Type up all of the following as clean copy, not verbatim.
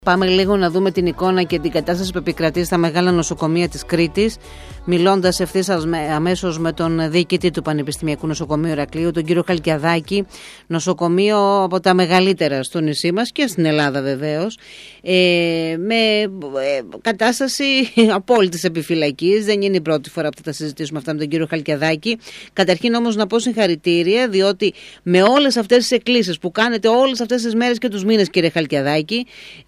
Πάμε λίγο να δούμε την εικόνα και την κατάσταση που επικρατεί στα μεγάλα νοσοκομεία της Κρήτης, μιλώντας ευθύς αμέσως με τον διοικητή του Πανεπιστημιακού Νοσοκομείου Ηρακλείου, τον κύριο Χαλκιαδάκη, νοσοκομείο από τα μεγαλύτερα στο νησί μας και στην Ελλάδα βεβαίως, με κατάσταση απόλυτης επιφυλακής. Δεν είναι η πρώτη φορά που θα τα συζητήσουμε αυτά με τον κύριο Χαλκιαδάκη. Καταρχήν όμως να πω συγχαρητήρια, διότι με όλες αυτές τις εκκλήσεις που κάνετε όλες αυτές τις μέρες και τους μήνες, κύριε Χαλκιαδάκη,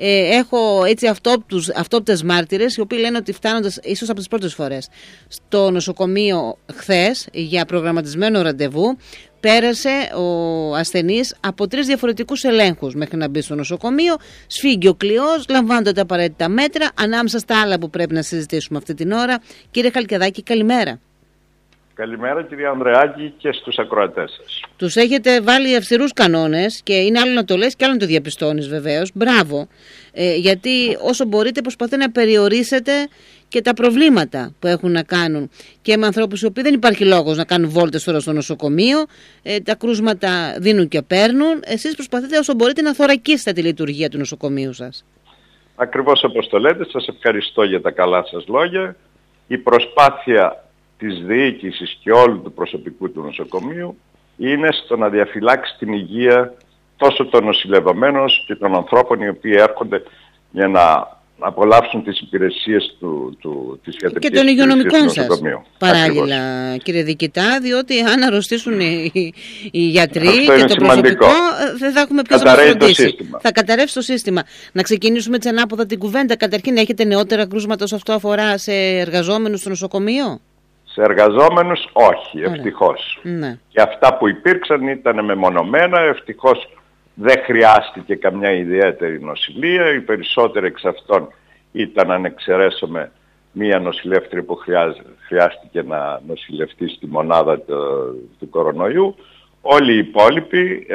έχω έτσι αυτόπτες μάρτυρες, οι οποίοι λένε ότι φτάνοντας ίσως από τις πρώτες φορές στο νοσοκομείο χθες για προγραμματισμένο ραντεβού, πέρασε ο ασθενής από 3 διαφορετικούς ελέγχους μέχρι να μπει στο νοσοκομείο, σφίγγει ο κλειός, λαμβάνονται τα απαραίτητα μέτρα, ανάμεσα στα άλλα που πρέπει να συζητήσουμε αυτή την ώρα. Κύριε Χαλκιαδάκη, καλημέρα. Καλημέρα κύριε Ανδρεάκη και στους ακροατές σας. Τους έχετε βάλει αυστηρούς κανόνες και είναι άλλο να το λες και άλλο να το διαπιστώνεις βεβαίως. Μπράβο. Γιατί όσο μπορείτε προσπαθείτε να περιορίσετε και τα προβλήματα που έχουν να κάνουν και με ανθρώπους οι οποίοι δεν υπάρχει λόγος να κάνουν βόλτες τώρα στο νοσοκομείο. Τα κρούσματα δίνουν και παίρνουν. Εσείς προσπαθείτε όσο μπορείτε να θωρακίσετε τη λειτουργία του νοσοκομείου σας. Ακριβώς όπως το λέτε, σας ευχαριστώ για τα καλά σας λόγια. Η προσπάθεια της διοίκησης και όλου του προσωπικού του νοσοκομείου είναι στο να διαφυλάξει την υγεία τόσο των νοσηλευομένων και των ανθρώπων οι οποίοι έρχονται για να απολαύσουν τις υπηρεσίες της ιατρικής και των υγειονομικών σας παράλληλα. Ακριβώς. Κύριε Διοικητά, διότι αν αρρωστήσουν οι γιατροί αυτό και το προσωπικό δεν θα έχουμε ποιος να μας φροντίσει. Θα καταρρεύσει το σύστημα. Να ξεκινήσουμε έτσι ανάποδα την κουβέντα. Καταρχήν, έχετε νεότερα κρούσματα όσο αυτό αφορά σε εργαζόμενους στο νοσοκομείο? Σε εργαζόμενους όχι, ευτυχώς. Ναι. Και αυτά που υπήρξαν ήταν μεμονωμένα, ευτυχώς δεν χρειάστηκε καμιά ιδιαίτερη νοσηλεία. Οι περισσότεροι εξ αυτών ήταν, αν εξαιρέσουμε, μία νοσηλεύτρια που χρειάστηκε να νοσηλευτεί στη μονάδα του κορονοϊού. Όλοι οι υπόλοιποι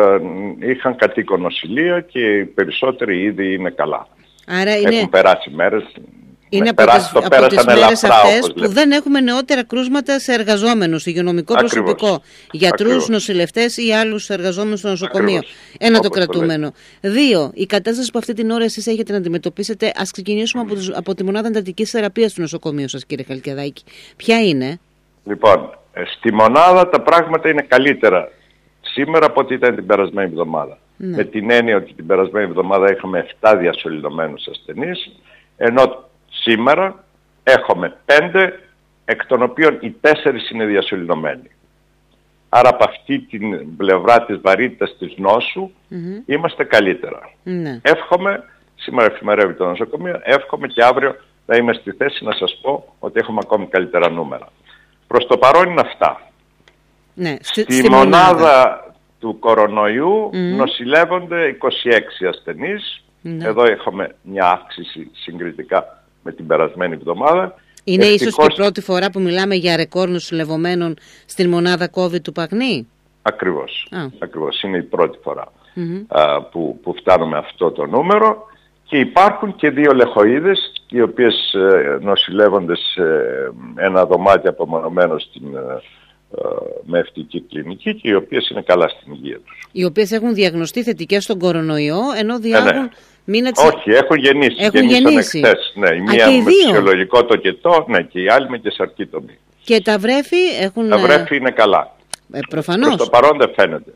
είχαν κατοίκον νοσηλεία και οι περισσότεροι ήδη είναι καλά. Άρα έχουν περάσει μέρες. Είναι από τις μέρες αυτές που δεν έχουμε νεότερα κρούσματα σε εργαζόμενους, υγειονομικό προσωπικό, γιατρούς, νοσηλευτές ή άλλους εργαζόμενους στο νοσοκομείο. Ένα το κρατούμενο. 2. Η κατάσταση που αυτή την ώρα εσείς έχετε να αντιμετωπίσετε, ας ξεκινήσουμε από τη μονάδα εντατικής θεραπείας του νοσοκομείου σας, κύριε Χαλκιαδάκη. Ποια είναι? Λοιπόν, στη μονάδα τα πράγματα είναι καλύτερα σήμερα από ό,τι ήταν την περασμένη εβδομάδα. Ναι. Με την έννοια ότι την περασμένη εβδομάδα είχαμε 7 διασωληνωμένους ασθενείς, ενώ σήμερα έχουμε 5, εκ των οποίων οι 4 είναι διασωληνωμένοι. Άρα από αυτή την πλευρά της βαρύτητας της νόσου είμαστε καλύτερα. Εύχομαι, σήμερα εφημερεύει το νοσοκομείο, εύχομαι και αύριο θα είμαι στη θέση να σας πω ότι έχουμε ακόμη καλύτερα νούμερα. Προς το παρόν είναι αυτά. Ναι, στη μονάδα του κορονοϊού νοσηλεύονται 26 ασθενείς. Εδώ έχουμε μια αύξηση συγκριτικά με την περασμένη εβδομάδα. Είναι ίσως και η πρώτη φορά που μιλάμε για ρεκόρ νοσηλευομένων στην μονάδα COVID του Παγνή. Ακριβώς. Ακριβώς. Είναι η πρώτη φορά που φτάνουμε αυτό το νούμερο. Και υπάρχουν και 2 λεχοίδες οι οποίες νοσηλεύονται σε ένα δωμάτιο απομονωμένο με ευτική κλινική και οι οποίες είναι καλά στην υγεία τους. Οι οποίες έχουν διαγνωστεί θετικές στον κορονοϊό, ενώ διάγουν... Όχι, έχουν γεννήσει. Γεννήσανε χθες. Ναι, η μία με φυσιολογικό τοκετό, ναι, και η άλλη με καισαρκίτομη. Και τα βρέφη έχουν... Τα βρέφη είναι καλά. Προφανώς. Προς το παρόν δεν φαίνεται.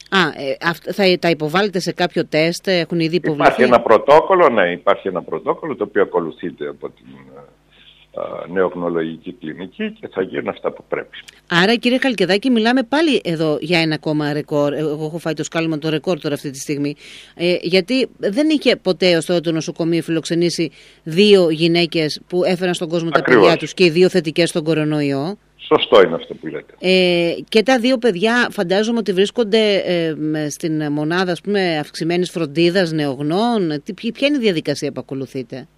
Θα τα υποβάλλετε σε κάποιο τεστ, έχουν ήδη υποβληθεί? Υπάρχει ένα πρωτόκολλο, ναι, υπάρχει ένα πρωτόκολλο το οποίο ακολουθείται από την νεογνωλογική κλινική και θα γίνουν αυτά που πρέπει. Άρα, κύριε Χαλκιαδάκη, μιλάμε πάλι εδώ για ένα ακόμα ρεκόρ. Εγώ έχω φάει το σκάλωμα το ρεκόρ τώρα αυτή τη στιγμή. Γιατί δεν είχε ποτέ ως τώρα το νοσοκομείο φιλοξενήσει 2 γυναίκες που έφεραν στον κόσμο τα παιδιά τους και οι 2 θετικές στον κορονοϊό. Σωστό είναι αυτό που λέτε. Και τα 2 παιδιά φαντάζομαι ότι βρίσκονται στην μονάδα, ας πούμε, αυξημένης φροντίδας νεογνών. Ποια είναι η διαδικασία που ακολουθείτε?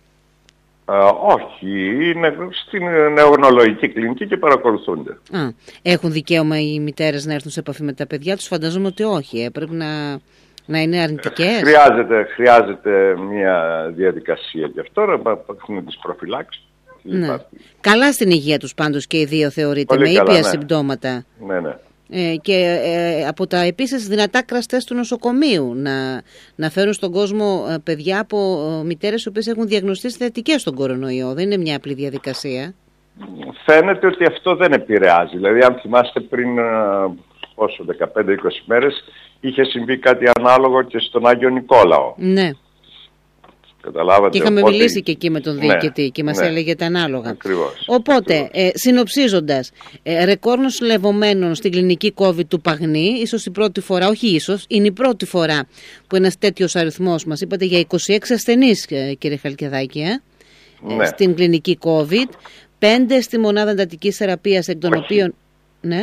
Όχι, είναι στην νεογνωλογική κλινική και παρακολουθούνται. Έχουν δικαίωμα οι μητέρες να έρθουν σε επαφή με τα παιδιά τους? Φαντάζομαι ότι όχι. Πρέπει να είναι αρνητικές. Χρειάζεται μια διαδικασία γι' αυτό, να έχουν τις προφυλάξεις. Ναι. Καλά στην υγεία τους πάντως και οι 2 θεωρείτε, με ήπια συμπτώματα. Ναι. Και από τα επίσης δυνατά κραστές του νοσοκομείου να φέρουν στον κόσμο παιδιά από μητέρες οι οποίες έχουν διαγνωστεί θετικές στον κορονοϊό. Δεν είναι μια απλή διαδικασία. Φαίνεται ότι αυτό δεν επηρεάζει. Δηλαδή αν θυμάστε πριν 15-20 μέρες είχε συμβεί κάτι ανάλογο και στον Άγιο Νικόλαο. Ναι. Καταλάβατε. Και είχαμε μιλήσει και εκεί με τον διοικητή και μας έλεγε τα ανάλογα. Ακριβώς. Οπότε, συνοψίζοντας, ρεκόρ νοσηλευομένων στην κλινική COVID του Παγνή, ίσως η πρώτη φορά, όχι ίσως, είναι η πρώτη φορά που ένας τέτοιος αριθμός, μας είπατε για 26 ασθενείς, κύριε Χαλκιαδάκη, στην κλινική COVID, 5 στη μονάδα εντατικής θεραπείας, εκ των οποίων... Ναι.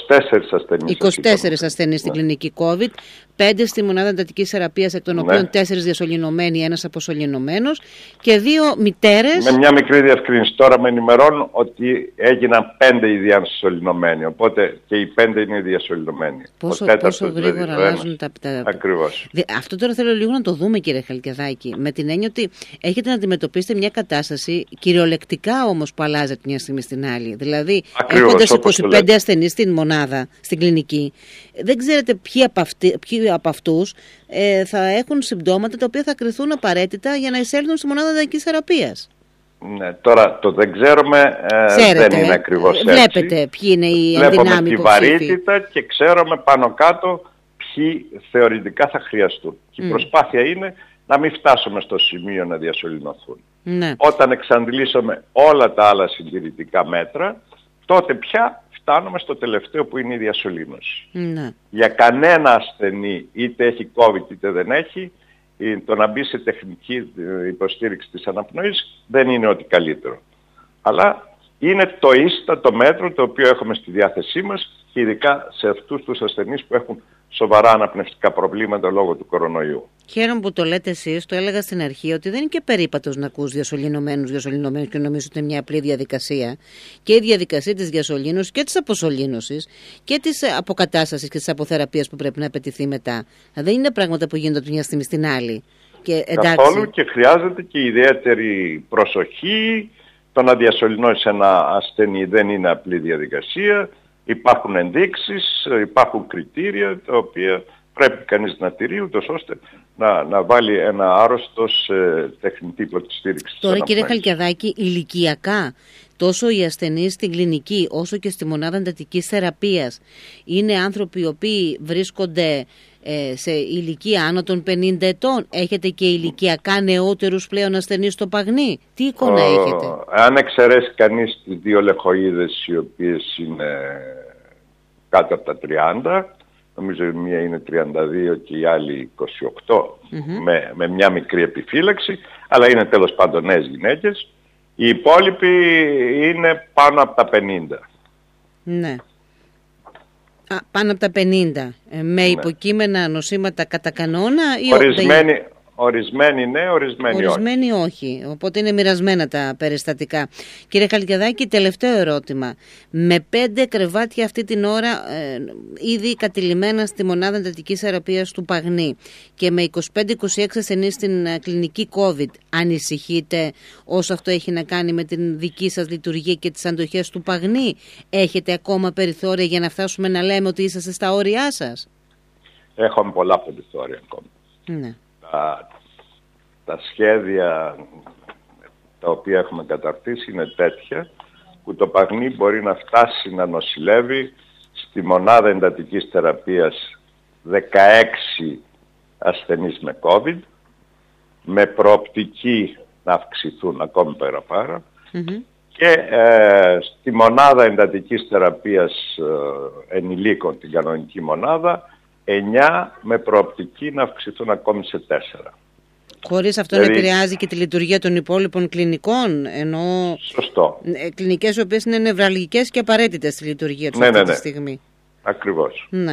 24 ασθενείς στην κλινική COVID, 5 στη μονάδα εντατικής θεραπείας, εκ των οποίων 4 διασωληνωμένοι, ένας αποσωληνωμένος και 2 μητέρες. Με μια μικρή διευκρίνηση, τώρα με ενημερώνουν ότι έγιναν 5 οι διασωληνωμένοι, οπότε και οι 5 είναι οι διασωληνωμένοι. Πόσο γρήγορα αλλάζουν τα... Ακριβώς. Αυτό τώρα θέλω λίγο να το δούμε, κύριε Χαλκιαδάκη, με την έννοια ότι έχετε να αντιμετωπίσετε μια κατάσταση κυριολεκτικά όμως που αλλάζεται μια στιγμή στην άλλη. Δηλαδή, έχοντας 25 ασθενείς στην μονάδα, στην κλινική, δεν ξέρετε ποιοι από αυτούς θα έχουν συμπτώματα τα οποία θα κριθούν απαραίτητα για να εισέλθουν στη μονάδα εντατικής θεραπείας. Ναι, τώρα το δεν ξέρουμε δεν είναι ακριβώς έτσι. Βλέπετε ποιοι είναι οι ενδυνάμοι υποψήφοι. Βλέπουμε τη βαρύτητα και ξέρουμε πάνω κάτω ποιοι θεωρητικά θα χρειαστούν. Η προσπάθεια είναι να μην φτάσουμε στο σημείο να διασωληνωθούν. Ναι. Όταν εξαντλήσουμε όλα τα άλλα συντηρητικά μέτρα, τότε πια φτάνουμε στο τελευταίο που είναι η διασωλήνωση. Ναι. Για κανένα ασθενή, είτε έχει COVID είτε δεν έχει, το να μπει σε τεχνική υποστήριξη της αναπνοής δεν είναι ό,τι καλύτερο. Αλλά είναι το ίστατο μέτρο το οποίο έχουμε στη διάθεσή μας και ειδικά σε αυτούς τους ασθενείς που έχουν σοβαρά αναπνευστικά προβλήματα λόγω του κορονοϊού. Χαίρομαι που το λέτε εσείς, το έλεγα στην αρχή, ότι δεν είναι και περίπατος να ακούς διασωληνωμένους και νομίζω ότι είναι μια απλή διαδικασία. Και η διαδικασία της διασωλήνωσης και της αποσωλήνωσης και της αποκατάστασης και της αποθεραπείας που πρέπει να απαιτηθεί μετά. Δεν είναι πράγματα που γίνονται από μια στιγμή στην άλλη. Καθόλου, και χρειάζεται και ιδιαίτερη προσοχή. Το να διασωληνώσει ένα ασθενή δεν είναι απλή διαδικασία. Υπάρχουν ενδείξεις, υπάρχουν κριτήρια τα οποία πρέπει κανείς να τηρεί ούτως ώστε να βάλει ένα άρρωστο σε τεχνητή υποστήριξη. Τώρα, κύριε Χαλκιαδάκη, ηλικιακά τόσο οι ασθενείς στην κλινική όσο και στη μονάδα εντατικής θεραπείας είναι άνθρωποι οι οποίοι βρίσκονται σε ηλικία άνω των 50 ετών. Έχετε και ηλικιακά νεότερους πλέον ασθενείς στο Παγνή? Τι εικόνα έχετε? Αν εξαιρέσει κανείς τις 2 λεχοίδες οι οποίες είναι κάτω από τα 30, νομίζω η μία είναι 32 και η άλλη 28, με μια μικρή επιφύλαξη, αλλά είναι τέλος πάντων νέες γυναίκες. Οι υπόλοιποι είναι πάνω από τα 50. Ναι. Πάνω από τα 50. Με υποκείμενα νοσήματα κατά κανόνα ή Ορισμένοι ναι, ορισμένοι όχι. Οπότε είναι μοιρασμένα τα περιστατικά. Κύριε Χαλκιαδάκη, τελευταίο ερώτημα. Με 5 κρεβάτια αυτή την ώρα ήδη κατηλημένα στη μονάδα εντατικής θεραπείας του Παγνή και με 25-26 ασθενείς στην κλινική COVID, ανησυχείτε όσο αυτό έχει να κάνει με την δική σας λειτουργία και τις αντοχές του Παγνή? Έχετε ακόμα περιθώρια για να φτάσουμε να λέμε ότι είσαστε στα όρια σας? Έχουμε πολλά περιθώρια ακόμα. Ναι. Τα σχέδια τα οποία έχουμε καταρτήσει είναι τέτοια που το Παγνή μπορεί να φτάσει να νοσηλεύει στη μονάδα εντατικής θεραπείας 16 ασθενείς με COVID, με προοπτική να αυξηθούν ακόμη παραπάνω, και στη μονάδα εντατικής θεραπείας ενηλίκων, την κανονική μονάδα, 9 με προοπτική να αυξηθούν ακόμη σε 4. Χωρίς αυτό να επηρεάζει και τη λειτουργία των υπόλοιπων κλινικών, ενώ σωστό. Κλινικές οι οποίες είναι νευραλγικές και απαραίτητες στη λειτουργία τους αυτή τη στιγμή. Ακριβώς. Ναι.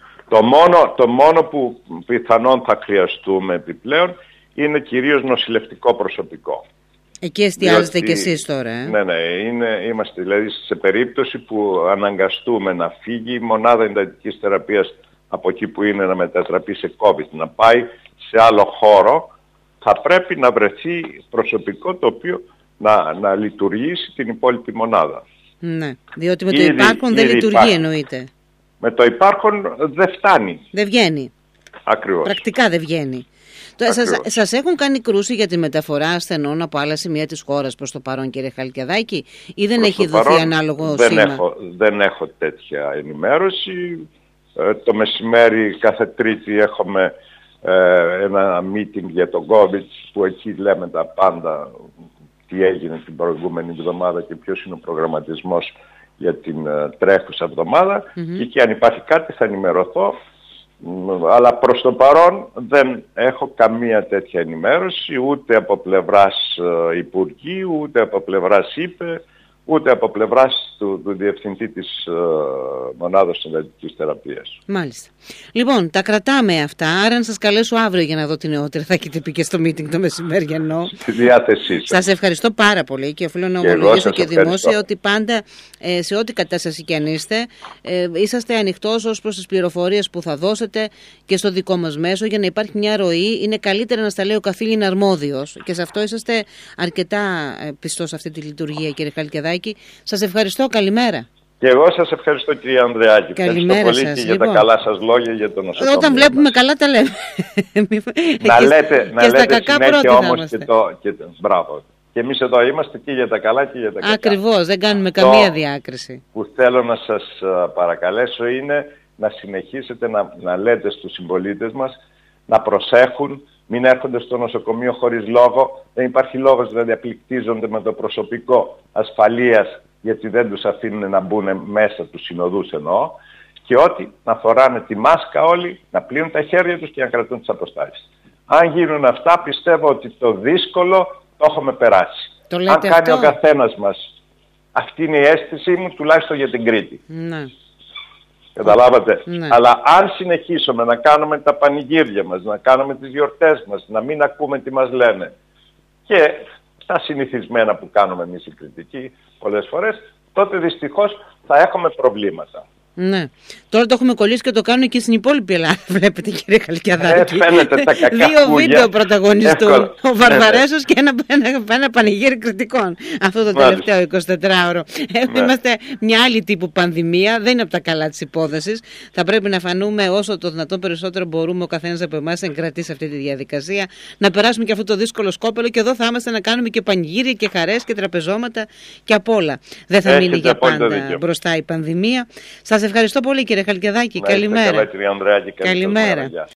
Το μόνο που πιθανόν θα χρειαστούμε επιπλέον είναι κυρίως νοσηλευτικό προσωπικό. Εκεί εστιάζετε κι εσείς τώρα. Ναι, είμαστε δηλαδή σε περίπτωση που αναγκαστούμε να φύγει η μονάδα εντατικής θεραπείας από εκεί που είναι να μετατραπεί σε COVID, να πάει σε άλλο χώρο, θα πρέπει να βρεθεί προσωπικό το οποίο να λειτουργήσει την υπόλοιπη μονάδα. Ναι, διότι με το υπάρχον δεν λειτουργεί, εννοείται. Με το υπάρχον δεν φτάνει. Δεν βγαίνει. Ακριβώς. Πρακτικά δεν βγαίνει. Σας έχουν κάνει κρούση για τη μεταφορά ασθενών από άλλα σημεία της χώρας προς το παρόν, κύριε Χαλκιαδάκη, ή δεν έχει δοθεί ανάλογο σήμα? Δεν έχω τέτοια ενημέρωση. Το μεσημέρι κάθε Τρίτη έχουμε ένα meeting για τον COVID, που εκεί λέμε τα πάντα, τι έγινε την προηγούμενη εβδομάδα και ποιος είναι ο προγραμματισμός για την τρέχουσα εβδομάδα. Και εκεί αν υπάρχει κάτι θα ενημερωθώ. Αλλά προς το παρόν δεν έχω καμία τέτοια ενημέρωση, ούτε από πλευράς Υπουργείου, ούτε από πλευράς ΥΠΕ, ούτε από πλευράς του διευθυντή της μονάδας εντατικής θεραπείας. Μάλιστα. Λοιπόν, τα κρατάμε αυτά, άρα να σας καλέσω αύριο για να δω την νεότερη. Θα έχετε πει και στο meeting το μεσημέριανό. Στη διάθεσή σας. Σας ευχαριστώ πάρα πολύ και οφείλω να ομολογήσω και δημόσια ότι πάντα σε ό,τι κατάσταση και αν είστε, είσαστε ανοιχτός ως προς τις πληροφορίες που θα δώσετε και στο δικό μας μέσο για να υπάρχει μια ροή. Είναι καλύτερα να στα λέει ο καθήλυν αρμόδιος και σε αυτό είσαστε αρκετά πιστός σε αυτή τη λειτουργία, κύριε Χαλκιαδάκη. Σας ευχαριστώ. Καλημέρα. Και εγώ σας ευχαριστώ, κύριε Ανδρεάκη. Καλημέρα ευχαριστώ πολύ σας. Και για τα καλά σας λόγια για το νοσοκομείο. Όταν βλέπουμε καλά τα λέμε. Να λέτε συνέχεια όμως και το μπράβο. Και εμείς εδώ είμαστε και για τα καλά και για τα κακά. Ακριβώς, δεν κάνουμε καμία διάκριση. Που θέλω να σας παρακαλέσω είναι να συνεχίσετε να λέτε στους συμπολίτες μας να προσέχουν, μην έρχονται στο νοσοκομείο χωρίς λόγο. Δεν υπάρχει λόγος, δηλαδή απληκτίζονται με το προσωπικό ασφαλείας, γιατί δεν τους αφήνουν να μπουν μέσα, τους συνοδούς εννοώ, και ότι να φοράνε τη μάσκα όλοι, να πλύνουν τα χέρια τους και να κρατούν τις αποστάσεις. Αν γίνουν αυτά, πιστεύω ότι το δύσκολο το έχουμε περάσει. Αν κάνει ο καθένας μας, αυτή είναι η αίσθησή μου, τουλάχιστον για την Κρήτη. Ναι. Καταλάβατε. Ναι. Αλλά αν συνεχίσουμε να κάνουμε τα πανηγύρια μας, να κάνουμε τις γιορτές μας, να μην ακούμε τι μας λένε και τα συνηθισμένα που κάνουμε εμείς οι Κρητικοί πολλές φορές, τότε δυστυχώς θα έχουμε προβλήματα. Ναι. Τώρα το έχουμε κολλήσει και το κάνουν και στην υπόλοιπη Ελλάδα. Βλέπετε, κύριε Χαλκιαδάκη. Φαίνεται τα κακά Δύο βίντεο πρωταγωνιστούν. Ο Βαρβαρέσος και ένα πανηγύρι κριτικών. Αυτό το τελευταίο 24ωρο. Είμαστε μια άλλη τύπου πανδημία. Δεν είναι από τα καλά της υπόθεσης. Θα πρέπει να φανούμε όσο το δυνατόν περισσότερο μπορούμε ο καθένας από εμάς να εγκρατήσει αυτή τη διαδικασία. Να περάσουμε και αυτό το δύσκολο σκόπελο και εδώ θα είμαστε να κάνουμε και πανηγύρια και χαρές και τραπεζώματα και απ' όλα. Δεν θα μείνει για πάντα μπροστά η πανδημία. Σας ευχαριστώ πολύ, κύριε Χαλκιαδάκη. Καλημέρα. Καλά, κύριε Ανδρεάκη. Καλημέρα.